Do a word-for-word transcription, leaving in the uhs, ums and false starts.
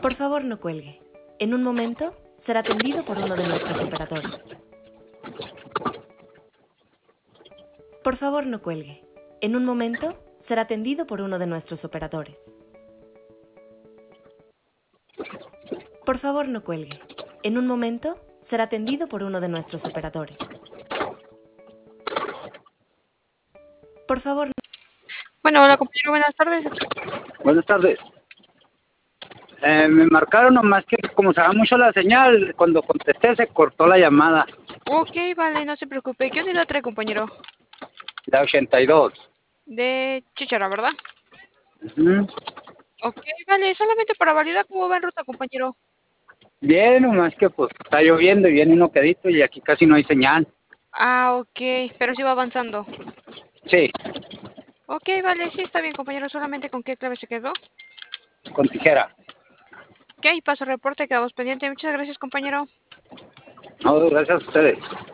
Por favor, no cuelgue. En un momento, será atendido por uno de nuestros operadores. Por favor, no cuelgue. En un momento, será atendido por uno de nuestros operadores. Por favor, no cuelgue. En un momento, será atendido por uno de nuestros operadores. Por favor, no... Bueno, hola compañero, buenas tardes. Buenas tardes. Eh, me marcaron nomás que como se va mucho la señal, cuando contesté se cortó la llamada. Ok, vale, no se preocupe. ¿Qué unidad trae, compañero? La ochenta y dos. De Chichara, ¿verdad? Uh-huh. Ok, vale, solamente para validar cómo va en ruta, compañero. Bien, nomás que pues está lloviendo y viene uno quedito y aquí casi no hay señal. Ah, ok, pero sí va avanzando. Sí. Ok, vale, sí, está bien, compañero. ¿Solamente con qué clave se quedó? Con tijera. Ok, paso reporte, quedamos pendientes. Muchas gracias, compañero. No, gracias a ustedes.